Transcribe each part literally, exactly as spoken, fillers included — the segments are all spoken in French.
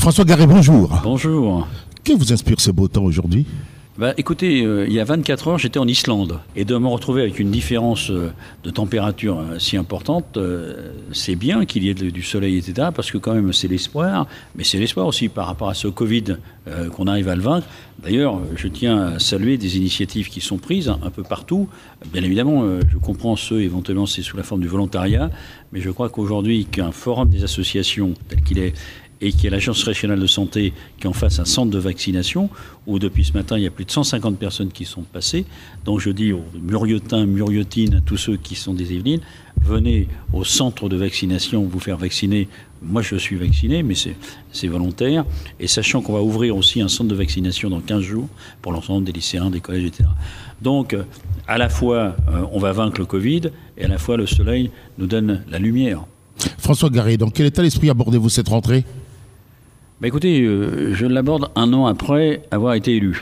François Garé, bonjour. Bonjour. Que vous inspire ce beau temps aujourd'hui ? Bah, écoutez, euh, il y a vingt-quatre heures, j'étais en Islande. Et de me retrouver avec une différence euh, de température euh, si importante, euh, c'est bien qu'il y ait de, du soleil, et cetera. Parce que quand même, c'est l'espoir. Mais c'est l'espoir aussi par rapport à ce Covid euh, qu'on arrive à le vaincre. D'ailleurs, je tiens à saluer des initiatives qui sont prises un, un peu partout. Bien évidemment, euh, je comprends ceux, éventuellement, c'est sous la forme du volontariat. Mais je crois qu'aujourd'hui, qu'un forum des associations tel qu'il est, et qu'il y a l'Agence régionale de santé qui en fasse un centre de vaccination, où depuis ce matin, il y a plus de cent cinquante personnes qui sont passées. Donc je dis aux Muriotins, Muriotines, à tous ceux qui sont des Yvelines, venez au centre de vaccination vous faire vacciner. Moi, je suis vacciné, mais c'est, c'est volontaire. Et sachant qu'on va ouvrir aussi un centre de vaccination dans quinze jours pour l'ensemble des lycéens, des collèges, et cetera. Donc, à la fois, euh, on va vaincre le Covid, et à la fois, le soleil nous donne la lumière. François Garé, dans quel état d'esprit abordez-vous cette rentrée ? Bah écoutez, euh, je l'aborde un an après avoir été élu.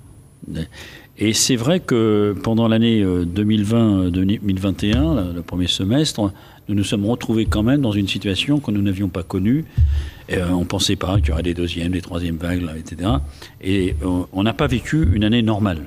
Et c'est vrai que pendant l'année deux mille vingt deux mille vingt et un, le premier semestre, nous nous sommes retrouvés quand même dans une situation que nous n'avions pas connue. Et, euh, on ne pensait pas qu'il y aurait des deuxièmes, des troisièmes vagues, là, et cetera. Et euh, on n'a pas vécu une année normale.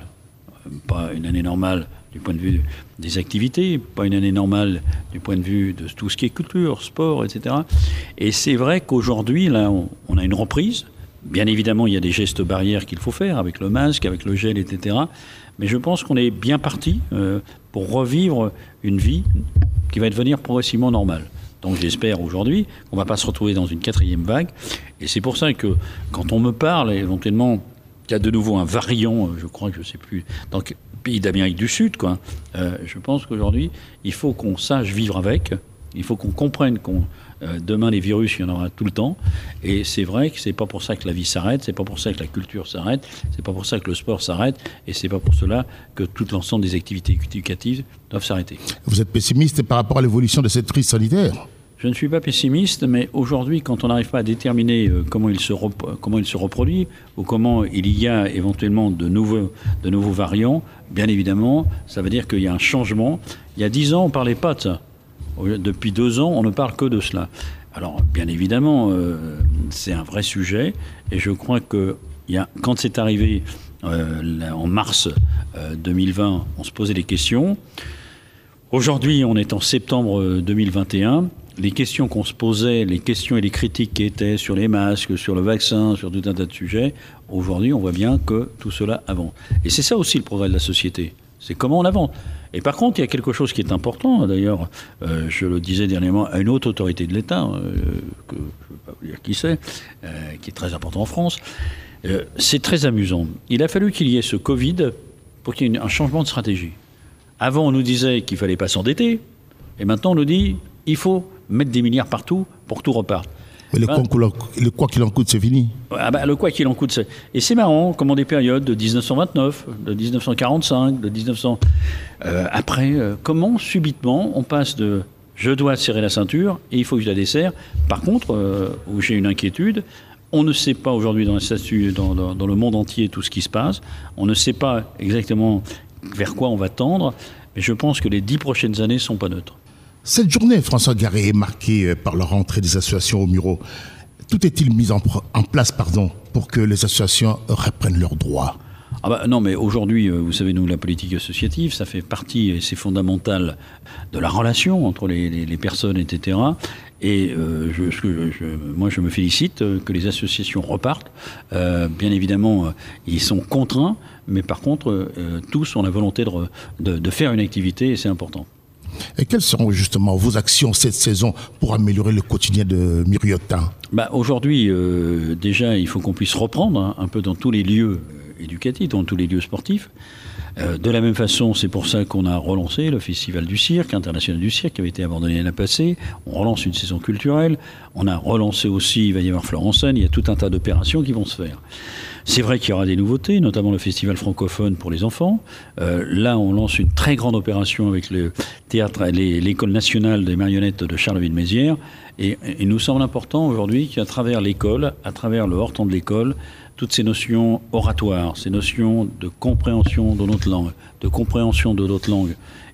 Pas une année normale du point de vue des activités, pas une année normale du point de vue de tout ce qui est culture, sport, et cetera. Et c'est vrai qu'aujourd'hui, là, on, on a une reprise. Bien évidemment, il y a des gestes barrières qu'il faut faire, avec le masque, avec le gel, et cetera. Mais je pense qu'on est bien parti euh, pour revivre une vie qui va devenir progressivement normale. Donc j'espère aujourd'hui qu'on ne va pas se retrouver dans une quatrième vague. Et c'est pour ça que quand on me parle, éventuellement, qu'il y a de nouveau un variant, je crois que je ne sais plus, dans le pays d'Amérique du Sud, quoi. Euh, je pense qu'aujourd'hui, il faut qu'on sache vivre avec. Il faut qu'on comprenne qu'on euh, demain les virus, il y en aura tout le temps. Et c'est vrai que c'est pas pour ça que la vie s'arrête, c'est pas pour ça que la culture s'arrête, c'est pas pour ça que le sport s'arrête, et c'est pas pour cela que tout l'ensemble des activités éducatives doivent s'arrêter. Vous êtes pessimiste par rapport à l'évolution de cette crise sanitaire ? Je ne suis pas pessimiste, mais aujourd'hui, quand on n'arrive pas à déterminer euh, comment, il se rep- comment il se reproduit ou comment il y a éventuellement de nouveaux, de nouveaux variants, bien évidemment, ça veut dire qu'il y a un changement. Il y a dix ans, on ne parlait pas de ça. Depuis deux ans, on ne parle que de cela. Alors, bien évidemment, euh, c'est un vrai sujet. Et je crois que il y a, quand c'est arrivé euh, là, en mars euh, deux mille vingt, on se posait des questions. Aujourd'hui, on est en septembre deux mille vingt et un. Les questions qu'on se posait, les questions et les critiques qui étaient sur les masques, sur le vaccin, sur tout un tas de sujets, aujourd'hui, on voit bien que tout cela avance. Et c'est ça aussi le progrès de la société. C'est comment on avance. Et par contre, il y a quelque chose qui est important. D'ailleurs, euh, je le disais dernièrement à une haute autorité de l'État, euh, que je ne veux pas vous dire qui c'est, euh, qui est très important en France. Euh, c'est très amusant. Il a fallu qu'il y ait ce Covid pour qu'il y ait un changement de stratégie. Avant, on nous disait qu'il ne fallait pas s'endetter. Et maintenant, on nous dit qu'il faut mettre des milliards partout pour que tout reparte. Mais le, hein? quoi, le quoi qu'il en coûte, c'est fini. Ah bah, le quoi qu'il en coûte, c'est... Et c'est marrant, comment des périodes de dix-neuf cent vingt-neuf, de dix-neuf cent quarante-cinq, de dix-neuf cents... Euh, après, euh, comment subitement on passe de « je dois serrer la ceinture et il faut que je la desserre ». Par contre, euh, où j'ai une inquiétude, on ne sait pas aujourd'hui dans, statut, dans, dans, dans le monde entier tout ce qui se passe. On ne sait pas exactement vers quoi on va tendre. Mais je pense que les dix prochaines années ne sont pas neutres. Cette journée, François Garé, est marquée par la rentrée des associations au Muro. Tout est-il mis en, en place pardon, pour que les associations reprennent leurs droits ? Ah bah non, mais aujourd'hui, vous savez, nous, la politique associative, ça fait partie, et c'est fondamental, de la relation entre les, les, les personnes, et cetera. Et euh, je, je, je, moi, je me félicite que les associations repartent. Euh, bien évidemment, euh, ils sont contraints, mais par contre, euh, tous ont la volonté de, de, de faire une activité, et c'est important. Et quelles seront justement vos actions cette saison pour améliorer le quotidien de Muriotins ? Bah, aujourd'hui, euh, déjà, il faut qu'on puisse reprendre hein, un peu dans tous les lieux éducatifs, dans tous les lieux sportifs. Euh, de la même façon, c'est pour ça qu'on a relancé le Festival du cirque, international du cirque, qui avait été abandonné l'année passée. On relance une saison culturelle. On a relancé aussi, il va y avoir Florence-Seine, il y a tout un tas d'opérations qui vont se faire. C'est vrai qu'il y aura des nouveautés, notamment le festival francophone pour les enfants. Euh, là, on lance une très grande opération avec le théâtre, les, l'école nationale des marionnettes de Charleville-Mézières. Et il nous semble important aujourd'hui qu'à travers l'école, à travers le hors-temps de l'école, toutes ces notions oratoires, ces notions de compréhension de notre langue, de compréhension de notre langue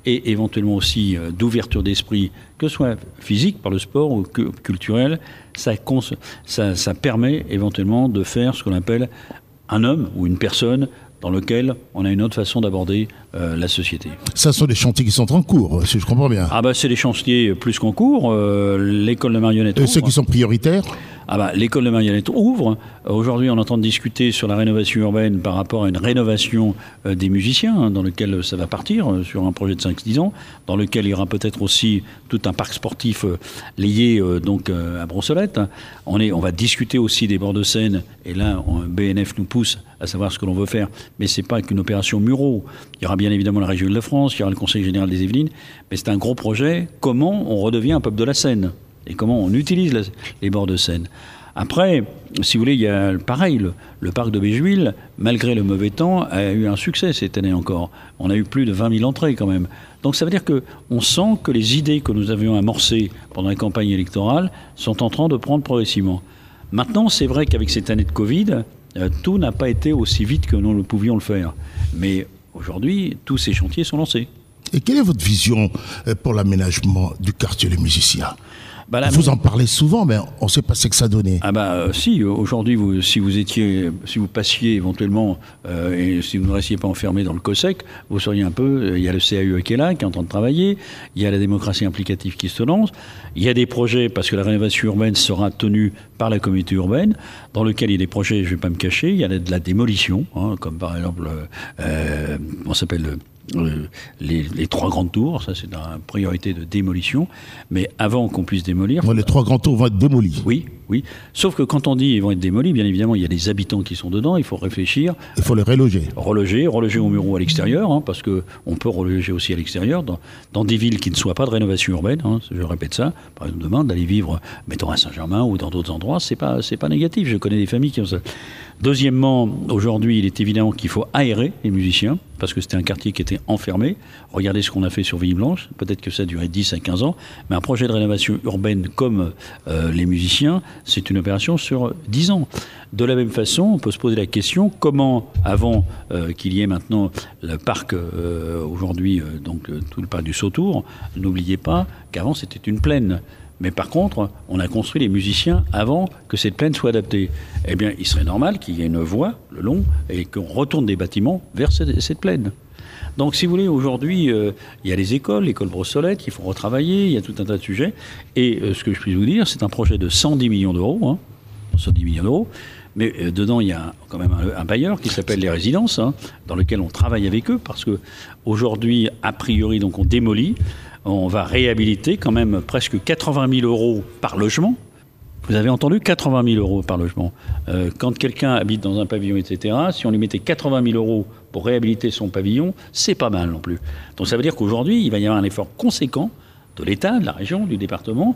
et éventuellement aussi euh, d'ouverture d'esprit, que ce soit physique par le sport ou que, culturel, ça, cons- ça, ça permet éventuellement de faire ce qu'on appelle un homme ou une personne dans lequel on a une autre façon d'aborder euh, la société. Ça sont des chantiers qui sont en cours, si je comprends bien. Ah bah c'est des chantiers plus qu'en cours. Euh, l'école de marionnettes. Et ceux qui sont prioritaires ? Ah bah, l'école de marionnettes ouvre. Aujourd'hui, on est en train de discuter sur la rénovation urbaine par rapport à une rénovation euh, des musiciens, hein, dans lequel ça va partir, euh, sur un projet de cinq dix ans, dans lequel il y aura peut-être aussi tout un parc sportif euh, lié euh, donc, euh, à Brossolette. On, est, on va discuter aussi des bords de Seine, et là, on, B N F nous pousse à savoir ce que l'on veut faire, mais ce n'est pas qu'une opération Murau. Il y aura bien évidemment la région de la France, il y aura le Conseil général des Yvelines, mais c'est un gros projet, comment on redevient un peuple de la Seine et comment on utilise la, les bords de Seine. Après, si vous voulez, il y a pareil, le, le parc de Béjuil, malgré le mauvais temps, a eu un succès cette année encore. On a eu plus de vingt mille entrées quand même. Donc ça veut dire qu'on sent que les idées que nous avions amorcées pendant la campagne électorale sont en train de prendre progressivement. Maintenant, c'est vrai qu'avec cette année de Covid, euh, tout n'a pas été aussi vite que nous le pouvions le faire. Mais aujourd'hui, tous ces chantiers sont lancés. Et quelle est votre vision pour l'aménagement du quartier Les Musiciens ? Bah là, vous en parlez souvent, mais on ne sait pas ce que ça donnait. Ah bah euh, si, aujourd'hui, vous, si vous étiez, si vous passiez éventuellement, euh, et si vous ne restiez pas enfermé dans le COSEC, vous seriez un peu, il y a le C A U E qui est là, qui est en train de travailler, il y a la démocratie implicative qui se lance, il y a des projets, parce que la rénovation urbaine sera tenue par la communauté urbaine, dans lequel il y a des projets, je ne vais pas me cacher, il y a de la démolition, hein, comme par exemple, euh, on s'appelle... Euh, les, les trois grandes tours, ça c'est une priorité de démolition, mais avant qu'on puisse démolir... Bon, les trois grandes tours vont être démolies. Oui, oui. Sauf que quand on dit ils vont être démolis, bien évidemment, il y a des habitants qui sont dedans, il faut réfléchir. Il faut les reloger. Reloger, reloger au Murau à l'extérieur, hein, parce qu'on peut reloger aussi à l'extérieur, dans, dans des villes qui ne soient pas de rénovation urbaine, hein, je répète ça. Par exemple, demain, d'aller vivre, mettons, à Saint-Germain ou dans d'autres endroits, c'est pas, c'est pas négatif. Je connais des familles qui ont ça. Deuxièmement, aujourd'hui, il est évident qu'il faut aérer les musiciens, parce que c'était un quartier qui était enfermé. Regardez ce qu'on a fait sur Ville-Blanche, peut-être que ça a duré dix à quinze ans, mais un projet de rénovation urbaine comme euh, les musiciens, c'est une opération sur dix ans. De la même façon, on peut se poser la question, comment, avant euh, qu'il y ait maintenant le parc, euh, aujourd'hui, euh, donc euh, tout le parc du Sautour, n'oubliez pas qu'avant c'était une plaine. Mais par contre, on a construit les musiciens avant que cette plaine soit adaptée. Eh bien, il serait normal qu'il y ait une voie le long et qu'on retourne des bâtiments vers cette, cette plaine. Donc, si vous voulez, aujourd'hui, euh, il y a les écoles, l'école Brossolette, qu'il faut retravailler, il y a tout un tas de sujets. Et euh, ce que je puis vous dire, c'est un projet de cent dix millions d'euros, hein, cent dix millions d'euros. Mais euh, dedans, il y a quand même un, un bailleur qui s'appelle les Résidences, hein, dans lequel on travaille avec eux, parce qu'aujourd'hui, a priori, donc on démolit. On va réhabiliter quand même presque quatre-vingt mille euros par logement. Vous avez entendu, quatre-vingt mille euros par logement. Euh, quand quelqu'un habite dans un pavillon, et cetera, si on lui mettait quatre-vingt mille euros pour réhabiliter son pavillon, c'est pas mal non plus. Donc ça veut dire qu'aujourd'hui, il va y avoir un effort conséquent de l'État, de la région, du département.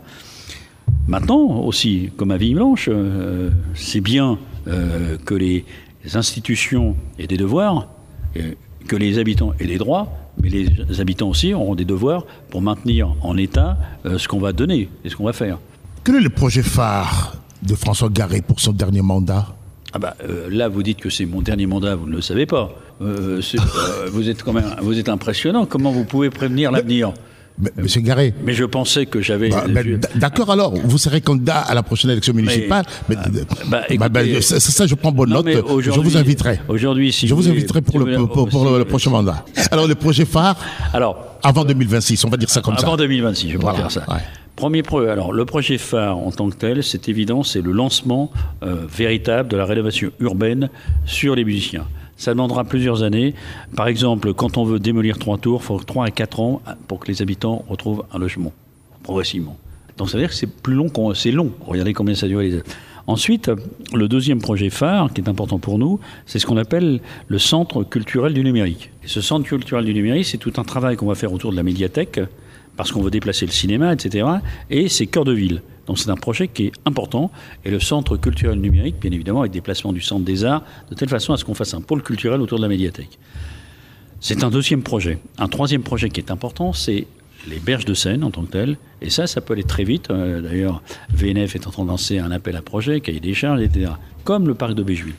Maintenant aussi, comme à Ville-Blanche, euh, c'est bien euh, que les institutions aient des devoirs, et que les habitants aient des droits, mais les habitants aussi auront des devoirs pour maintenir en état euh, ce qu'on va donner et ce qu'on va faire. Quel est le projet phare de François Garret pour son dernier mandat ? Ah bah, euh, là, vous dites que c'est mon dernier mandat, vous ne le savez pas. Euh, euh, vous êtes quand même, vous êtes impressionnant. Comment vous pouvez prévenir l'avenir ? Mais, Monsieur Garret. Mais je pensais que j'avais... Bah, bah, d'accord alors, vous serez candidat à la prochaine élection municipale. Mais, mais, bah, écoutez, bah, bah, ça, ça, je prends bonne note. Je vous inviterai. Aujourd'hui, si je vous, vous inviterai pour, le, pour, pour si le, le prochain si mandat. Alors, le projet phare, alors, avant deux mille vingt-six, on va dire ça comme avant ça. Avant deux mille vingt-six, je vais voilà, dire ça. Ouais. Premier projet, alors le projet phare en tant que tel, c'est évident, c'est le lancement euh, véritable de la rénovation urbaine sur les musiciens. Ça demandera plusieurs années. Par exemple, quand on veut démolir trois tours, il faut trois à quatre ans pour que les habitants retrouvent un logement, progressivement. Donc ça veut dire que c'est plus long, qu'on, c'est long. Regardez combien ça dure. Les... Ensuite, le deuxième projet phare, qui est important pour nous, c'est ce qu'on appelle le Centre culturel du numérique. Et ce Centre culturel du numérique, c'est tout un travail qu'on va faire autour de la médiathèque, parce qu'on veut déplacer le cinéma, et cetera. Et c'est cœur de ville. Donc c'est un projet qui est important. Et le centre culturel numérique, bien évidemment, avec des placements du centre des arts, de telle façon à ce qu'on fasse un pôle culturel autour de la médiathèque. C'est un deuxième projet. Un troisième projet qui est important, c'est les berges de Seine en tant que telles. Et ça, ça peut aller très vite. Euh, d'ailleurs, V N F est en train de lancer un appel à projet, cahier des charges, et cetera. Comme le parc de Béjuil.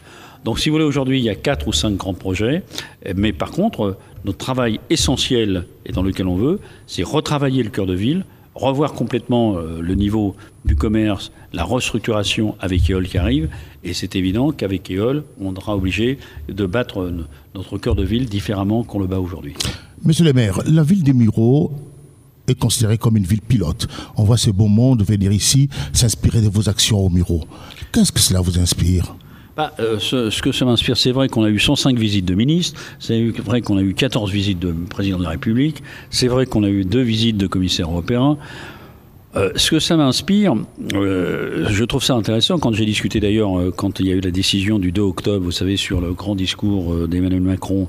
Donc si vous voulez, aujourd'hui, il y a quatre ou cinq grands projets, mais par contre, notre travail essentiel, et dans lequel on veut, c'est retravailler le cœur de ville, revoir complètement euh, le niveau du commerce, la restructuration avec Éole qui arrive, et c'est évident qu'avec Éole, on sera obligé de battre notre cœur de ville différemment qu'on le bat aujourd'hui. Monsieur le maire, la ville des Mureaux est considérée comme une ville pilote. On voit ce beau monde venir ici, s'inspirer de vos actions aux Mureaux. Qu'est-ce que cela vous inspire ? Bah, euh, ce, ce que ça m'inspire, c'est vrai qu'on a eu cent cinq visites de ministres, c'est vrai qu'on a eu quatorze visites de président de la République, c'est vrai qu'on a eu deux visites de commissaires européens. Euh, ce que ça m'inspire, euh, je trouve ça intéressant, quand j'ai discuté d'ailleurs, euh, quand il y a eu la décision du deux octobre, vous savez, sur le grand discours euh, d'Emmanuel Macron,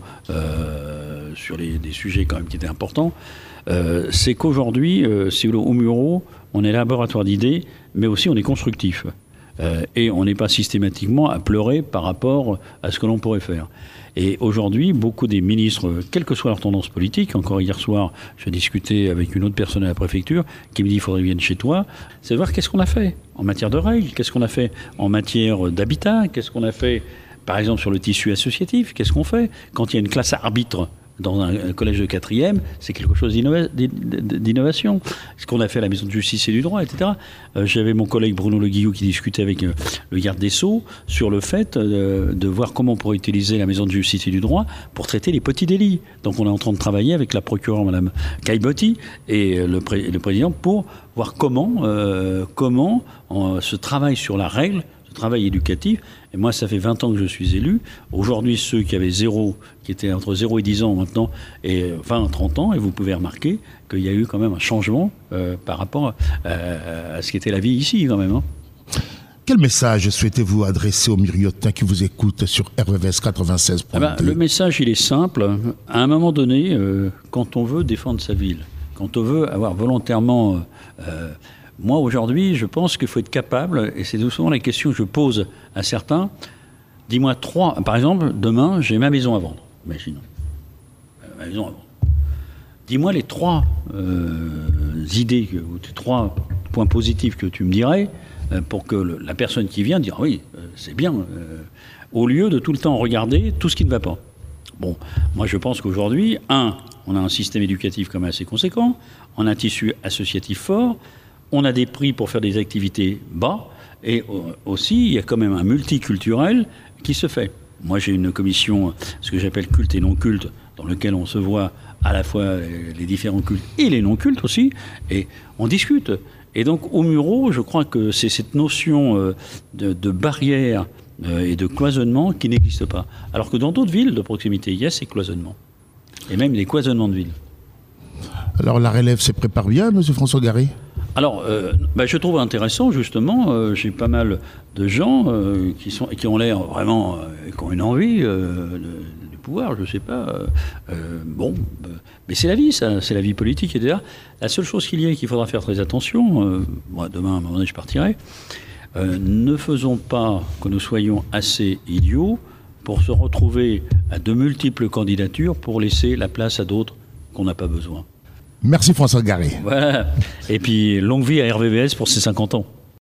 euh, sur les, des sujets quand même qui étaient importants, euh, c'est qu'aujourd'hui, euh, si vous voulez, aux Mureaux, on est laboratoire d'idées, mais aussi on est constructif. Euh, et on n'est pas systématiquement à pleurer par rapport à ce que l'on pourrait faire. Et aujourd'hui, beaucoup des ministres, quelle que soit leur tendance politique, encore hier soir, j'ai discuté avec une autre personne à la préfecture qui me dit qu'il faudrait qu'ils viennent chez toi, c'est de voir qu'est-ce qu'on a fait en matière de règles, qu'est-ce qu'on a fait en matière d'habitat, qu'est-ce qu'on a fait, par exemple, sur le tissu associatif, qu'est-ce qu'on fait quand il y a une classe arbitre dans un collège de quatrième, c'est quelque chose d'innova- d'innovation. Ce qu'on a fait à la Maison de Justice et du Droit, et cetera. Euh, j'avais mon collègue Bruno Le Guillou qui discutait avec euh, le garde des Sceaux sur le fait euh, de voir comment on pourrait utiliser la Maison de Justice et du Droit pour traiter les petits délits. Donc on est en train de travailler avec la procureure, Madame Caillebotti, et euh, le, pré- le président pour voir comment, euh, comment on, ce travail sur la règle, ce travail éducatif. Et moi, ça fait vingt ans que je suis élu. Aujourd'hui, ceux qui avaient zéro, qui étaient entre zéro et dix ans maintenant, et vingt à trente ans, et vous pouvez remarquer qu'il y a eu quand même un changement euh, par rapport à, à ce qu'était la vie ici, quand même. Hein. Quel message souhaitez-vous adresser aux Muriotins qui vous écoutent sur R V V S quatre-vingt-seize point deux ? Ah ben, le message, il est simple. À un moment donné, euh, quand on veut défendre sa ville, quand on veut avoir volontairement... Euh, Moi, aujourd'hui, je pense qu'il faut être capable, et c'est souvent la question que je pose à certains, dis-moi trois, par exemple, demain, j'ai ma maison à vendre, imaginons, ma maison à vendre. Dis-moi les trois euh, idées, ou les trois points positifs que tu me dirais, euh, pour que le, la personne qui vient dise, oui, euh, c'est bien, euh, au lieu de tout le temps regarder tout ce qui ne va pas. Bon, moi je pense qu'aujourd'hui, un, on a un système éducatif quand même assez conséquent, on a un tissu associatif fort, on a des prix pour faire des activités bas, et aussi, il y a quand même un multiculturel qui se fait. Moi, j'ai une commission, ce que j'appelle culte et non-culte, dans lequel on se voit à la fois les différents cultes et les non-cultes aussi, et on discute. Et donc, aux Mureaux, je crois que c'est cette notion de, de barrière et de cloisonnement qui n'existe pas. Alors que dans d'autres villes de proximité, il y a ces cloisonnements, et même des cloisonnements de villes. Alors, la relève se prépare bien, M. François Garry ? Alors, euh, bah, je trouve intéressant, justement, euh, j'ai pas mal de gens euh, qui, sont, qui ont l'air vraiment, euh, qui ont une envie euh, de, de pouvoir, je sais pas. Euh, euh, bon, euh, mais c'est la vie, ça, c'est la vie politique, et cetera. La seule chose qu'il y a et qu'il faudra faire très attention, euh, moi, demain, à un moment donné, je partirai, euh, ne faisons pas que nous soyons assez idiots pour se retrouver à de multiples candidatures pour laisser la place à d'autres qu'on n'a pas besoin. Merci François Garry. Voilà. Et puis, longue vie à R V V S pour ses cinquante ans.